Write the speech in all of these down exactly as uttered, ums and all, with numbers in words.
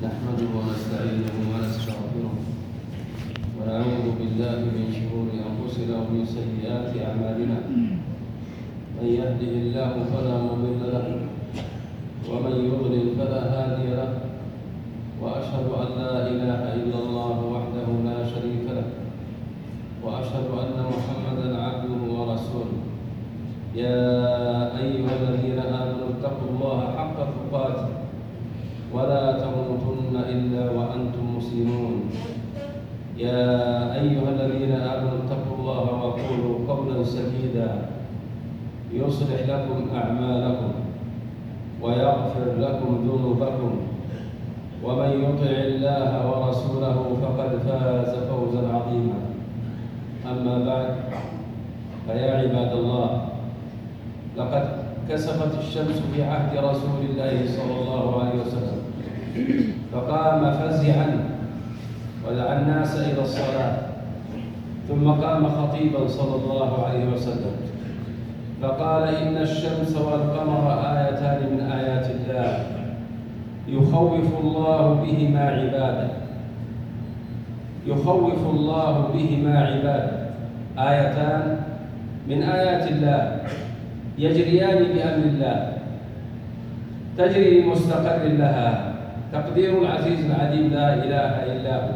نحمده ونستعينه ونستغفره ونعوذ بالله من شرور أنفسنا ومن سيئات أعمالنا. من يهده الله فلا مضل له ومن يضلل فلا هادي له، وأشهد أن لا إله إلا الله وحده لا شريك له، وأشهد أن محمدا عبده ورسوله. يا أيها الذين آمنوا اتقوا الله حق تقاته ولا تموتن إلا وأنتم مسلمون. يا أيها الذين آمنوا اتقوا الله وقولوا قولا سديدا يصلح لكم أعمالكم ويغفر لكم ذنوبكم، ومن يطع الله ورسوله فقد فاز فوزا عظيما. أما بعد، فيا عباد الله، لقد كسفت الشمس في عهد رسول الله صلى الله عليه وسلم، فقام فزعا ودعا الناس إلى الصلاة، ثم قام خطيبا صلى الله عليه وسلم فقال: إن الشمس والقمر آيتان من آيات الله يخوف الله بهما عباده يخوف الله بهما عباده آيتان من آيات الله يجريان بأمر الله، تجري لمستقر لها، تقدير العزيز العليم لا إله إلا هو،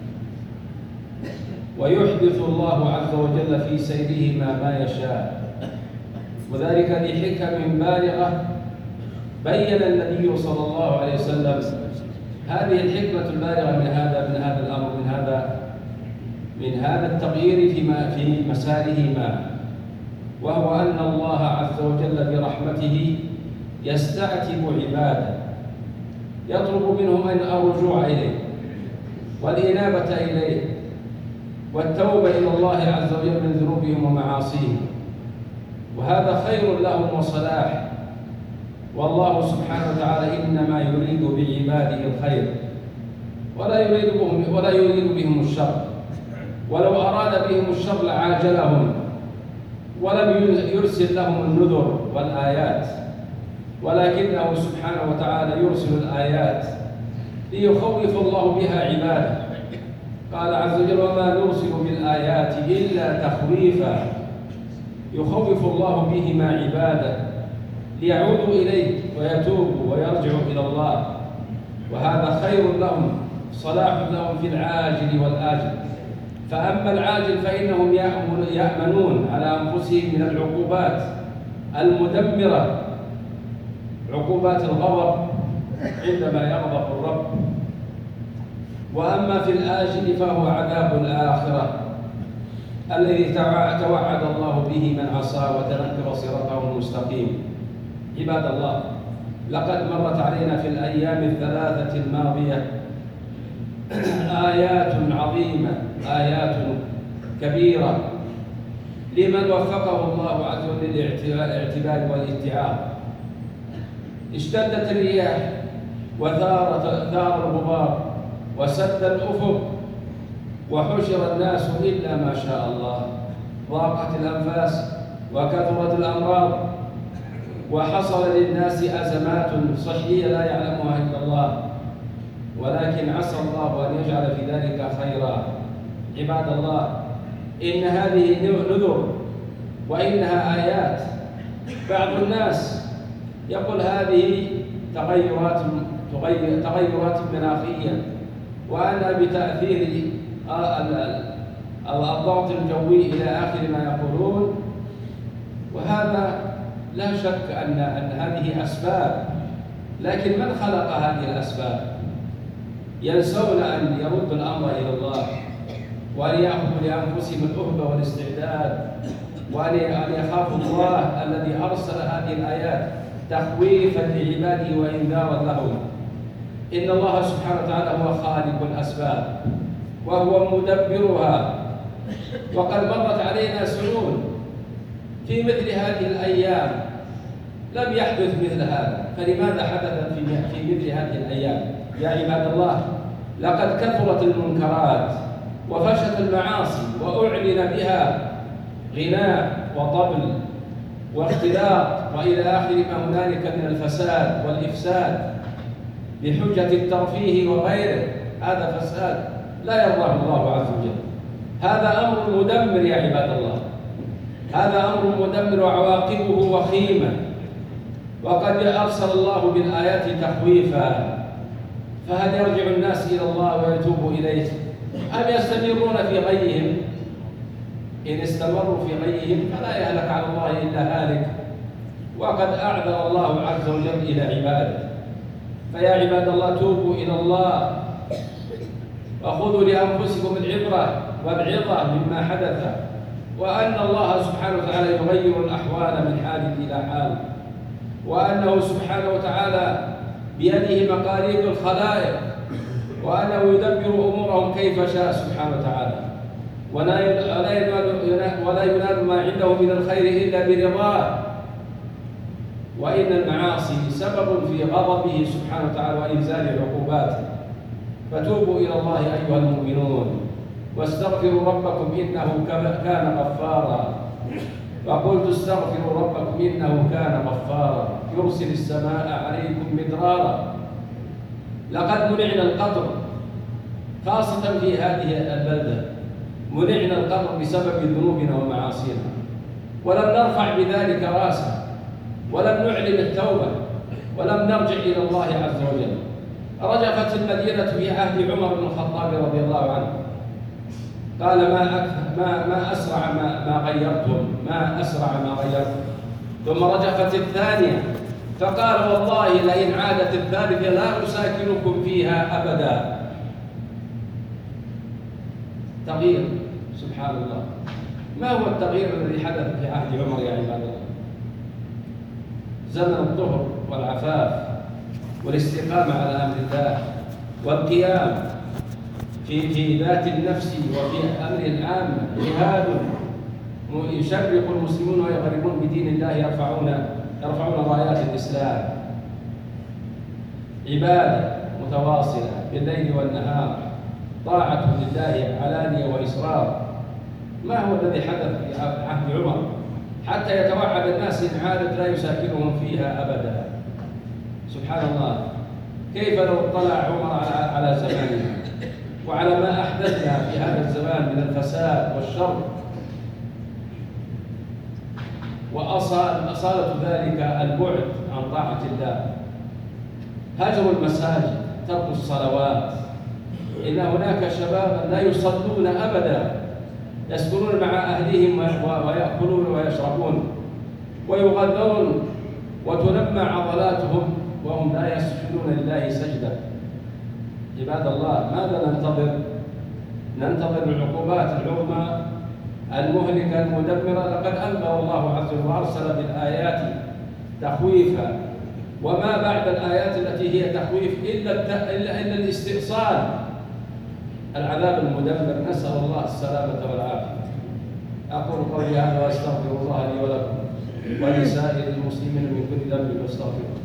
ويحدث الله عز وجل في سيرهما ما يشاء، وذلك لحكم بالغة بين النبي صلى الله عليه وسلم هذه الحكمة البالغة من هذا من هذا الأمر من هذا من هذا التغيير فيما في مسارهما، وهو أن الله عز وجل برحمته يستعتب عباده، يطلب منهم أن الرجوع إليه والإنابة إليه والتوبة إلى الله عز وجل من ذنوبهم ومعاصيهم، وهذا خير لهم وصلاح. والله سبحانه وتعالى إنما يريد بعباده الخير ولا يريد بهم ولا يريد بهم الشر، ولو أراد بهم الشر لعاجلهم ولم يرسل لهم النذر والآيات، ولكنه سبحانه وتعالى يرسل الآيات ليخوف الله بها عباده. قال عز وجل: وما نرسل بالآيات إلا تخويفا يخوف الله بهما عباده ليعودوا إليه ويتوبوا ويرجعوا إلى الله، وهذا خير لهم صلاح لهم في العاجل والآجل. فأما العاجل فإنهم يأمنون على أنفسهم من العقوبات المدمرة، عقوبات الغضب عندما يغضب الرب، وأما في الآجل فهو عذاب الآخرة الذي توعد الله به من عصى وتنكر صراطه المستقيم. عباد الله، لقد مرت علينا في الأيام الثلاثة الماضية آيات عظيمة، آيات كبيرة لمن وفقه الله عز وجل للاعتبار والاتعاظ. اشتدت الرياح وثار ثار الغبار وسد الأفق وحشر الناس إلا ما شاء الله، ضاقت الأنفاس وكثرت الأمراض، وحصل للناس أزمات صحية لا يعلمها إلا الله، ولكن عسى الله أن يجعل في ذلك خيرا. عباد الله، إن هذه نذر وإنها آيات. بعض الناس يقول هذه تغيرات تغيرات مناخية، وأنا بتأثير الضغط الجوي إلى آخر ما يقولون، وهذا لا شك أن أن هذه أسباب، لكن من خلق هذه الأسباب؟ ينسون أن يردوا الأمر إلى الله، وأن يأخذوا لأنفسهم الأهبة والاستعداد، وأن يخافوا الله الذي أرسل هذه الآيات تخويفا لعباده وإنذارا لهم. إن الله سبحانه وتعالى هو خالق الأسباب وهو مدبرها، وقد مرت علينا سنون في مثل هذه الأيام لم يحدث مثل هذا، فلماذا حدثت في مثل هذه الأيام؟ يا عباد الله، لقد كثرت المنكرات وفشت المعاصي وأعلن بها غناء وطبل واختلاط وإلى آخر ما هنالك من الفساد والإفساد، بحجة الترفيه وغيره، هذا فساد لا يرضاه الله عز وجل. هذا أمر مدمر يا عباد الله، هذا أمر مدمر وعواقبه وخيمة. وقد أرسل الله بالآيات تخويفا، فهل يرجع الناس إلى الله ويتوبوا إليه أم يستمرون في غيهم؟ إن استمروا في غيهم فلا يهلك على الله إلا هالك، وقد أعذر الله عز وجل إلى عباده. فيا عباد الله توبوا إلى الله وخذوا لأنفسكم العبرة والعظة مما حدث، وأن الله سبحانه وتعالى يغير الأحوال من حال إلى حال، وأنه سبحانه وتعالى بيده مقاليد الخلائق، وأنه يدبر أمورهم كيف شاء سبحانه وتعالى، ولا ينال ما عنده من الخير إلا برضاه. وإن المعاصي سبب في غضبه سبحانه وتعالى وإنزال عقوباته. فتوبوا إلى الله أيها المؤمنون واستغفروا ربكم إنه كان غفارا. وقلت استغفروا ربكم إنه كان غفارا يرسل السماء عليكم مدرارا. لقد منعنا القطر خاصة في هذه البلدة، منعنا القطر بسبب ذنوبنا ومعاصينا، ولم نرفع بذلك راسا، ولم نعلن التوبة، ولم نرجع إلى الله عز وجل. رجفت المدينة في عهد عمر بن الخطاب رضي الله عنه، قال ما ما ما أسرع ما ما غيرتم، ما أسرع ما غيرتم. ثم رجفت الثانية فقال والله لئن عادت الثالثة لا أساكنكم فيها أبدا. تغيير سبحان الله. ما هو التغيير الذي حدث في عهد عمر يا عباد الله؟ زمن الطهر والعفاف والاستقامة على أمر الله والقيام في في ذات النفس وفي أمر العام، جهاد يشرق المسلمون ويغربون بدين الله، يرفعون يرفعون رايات الإسلام، عبادة متواصلة بالليل والنهار، طاعة لله علانية وإسرار. ما هو الذي حدث في عهد عمر حتى يتوعد الناس إن عادت لا يساكنهم فيها أبدا؟ سبحان الله. كيف لو اطلع عمر على على زماننا وعلى ما أحدثنا في هذا الزمان من الفساد والشر، وأصالة ذلك البعد عن طاعة الله، هجر المساجد، ترك الصلوات. إن هناك شبابا لا يصلون أبدا، يسكنون مع أهلهم ويأكلون ويشربون ويغذون وتنمى عضلاتهم وهم لا يسجدون لله سجدة. عباد الله ماذا ننتظر؟ ننتظر العقوبات العظمى المهلكة المدمرة. لقد أنذر الله عز وجل وأرسل بالآيات تخويفا، وما بعد الآيات التي هي تخويف إلا إلا إلا الاستئصال، العذاب المدمر. نسأل الله السلامة والعافية. أقول قولي هذا وأستغفر الله لي ولكم ولسائر المسلمين من كل ذنب فاستغفروه.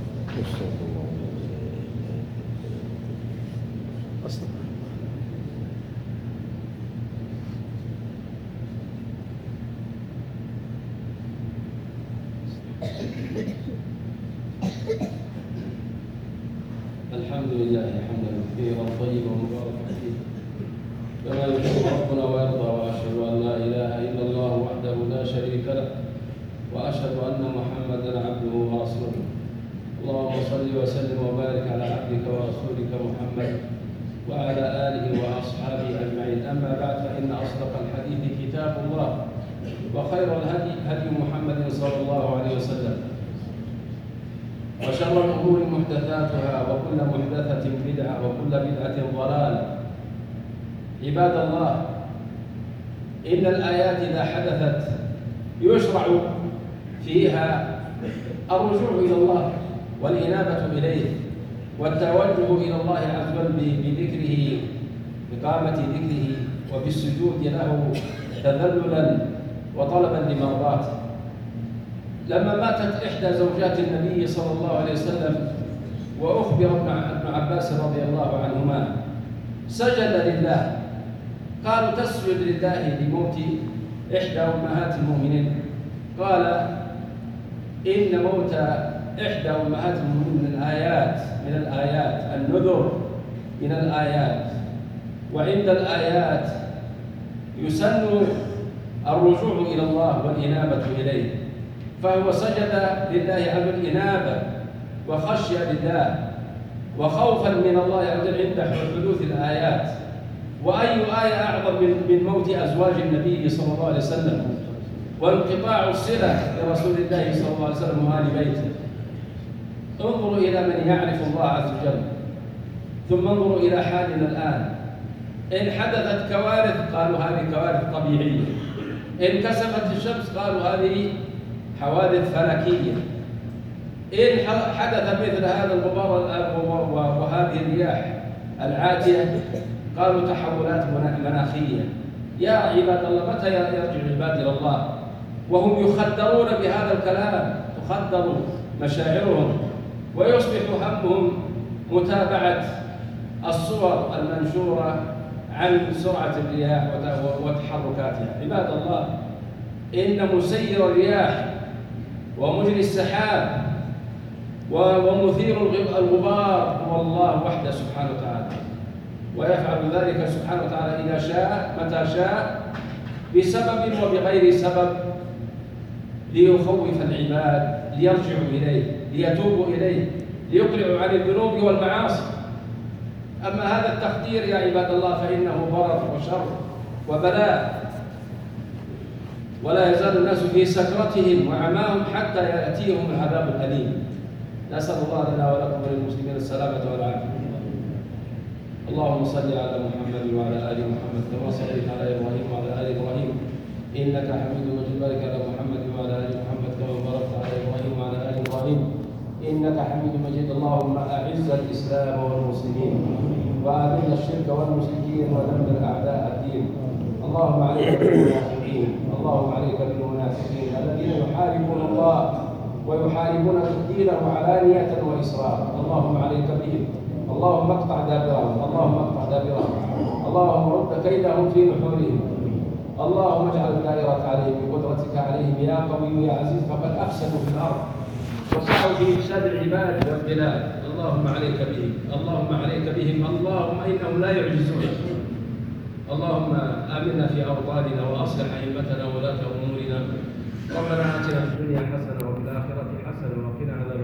الحمد لله حمدا كثيرا طيبا مباركا فيه كما يحب ربنا ويرضى. واشهد ان لا اله الا الله وحده لا شريك له، واشهد ان محمدا عبده ورسوله. اللهم صل وسلم وبارك على عبدك ورسولك محمد وعلى اله واصحابه اجمعين. اما بعد، فان اصدق الحديث كتاب الله، وخير الهدي هدي محمد صلى الله عليه وسلم، وشر الأمور محدثاتها، وكل محدثة بدعة، وكل بدعة ضلالة. عباد الله، إن الآيات إذا حدثت يشرع فيها الرجوع إلى الله والإنابة إليه والتوجه إلى الله عز وجل بذكره، بقامة ذكره وبالسجود له تذللا وطلبا لمرضاته. لما ماتت إحدى زوجات النبي صلى الله عليه وسلم وأخبر ابن عباس رضي الله عنهما، سجد لله. قالوا تسجد لله لموت إحدى أمهات المؤمنين؟ قال إن موت إحدى أمهات المؤمنين من الآيات من الآيات النذر من الآيات. وعند الآيات يسن الرجوع إلى الله والإنابة إليه، فهو سجد لله عز وجل إنابة وخشية لله وخوفا من الله عز وجل عند حدوث الآيات. وأي آية أعظم من موت أزواج النبي صلى الله عليه وسلم وانقطاع الصلة لرسول الله صلى الله عليه وسلم وآل بيته. انظروا إلى من يعرف الله عز وجل، ثم انظروا إلى حالنا الآن. إن حدثت كوارث قالوا هذه كوارث طبيعية، إن كسفت الشمس قالوا هذه حوادث فلكية، إن حدث مثل هذا الغبار وهذه الرياح العاتية قالوا تحولات مناخية. يا عباد الله، متى يرجع العباد إلى الله وهم يخدرون بهذا الكلام؟ تخدر مشاعرهم ويصبح همهم متابعة الصور المنشورة عن سرعة الرياح وتحركاتها. عباد الله، إن مسير الرياح ومجري السحاب ومثير الغبار هو الله وحده سبحانه وتعالى، ويفعل ذلك سبحانه وتعالى إذا شاء متى شاء بسبب وبغير سبب ليخوف العباد ليرجعوا إليه ليتوبوا إليه ليقلعوا عن الذنوب والمعاصي. أما هذا التخدير يا عباد الله فإنه ضرر وشر وبلاء، ولا يزال الناس في سكرتهم وعماهم حتى يأتيهم العذاب الأليم. نسأل الله لنا ولكم وللمسلمين السلامة والعافية. اللهم صل على محمد وعلى آل محمد كما صليت على إبراهيم وعلى آل إبراهيم إنك حميد مجيد. بارك على محمد وعلى آل محمد كما باركت على إبراهيم وعلى آل إبراهيم إنك حميد مجيد. اللهم أعز الإسلام والمسلمين وأذل الشرك والمشركين ودمر أعداء الدين. اللهم عليك بالمنافقين، اللهم عليك بالمنافقين الذين يحاربون الله ويحاربون دينه علانية وإسرارا. اللهم عليك بهم، اللهم اقطع دابرهم، اللهم اقطع دابرهم، اللهم رد كيدهم في نحورهم. اللهم اجعل الدائرة عليهم بقدرتك عليهم يا قوي يا عزيز، فقد أفسدوا في الأرض وسعوا في إفساد العباد والبلاد. اللهم عليك بهم، اللهم عليك بهم، اللهم إنهم لا يعجزونك. اللهم آمنا في أوطاننا وأصلح أئمتنا وولاة أمورنا. ربنا آتنا في الدنيا حسنة وفي الآخرة حسنة وقنا عذاب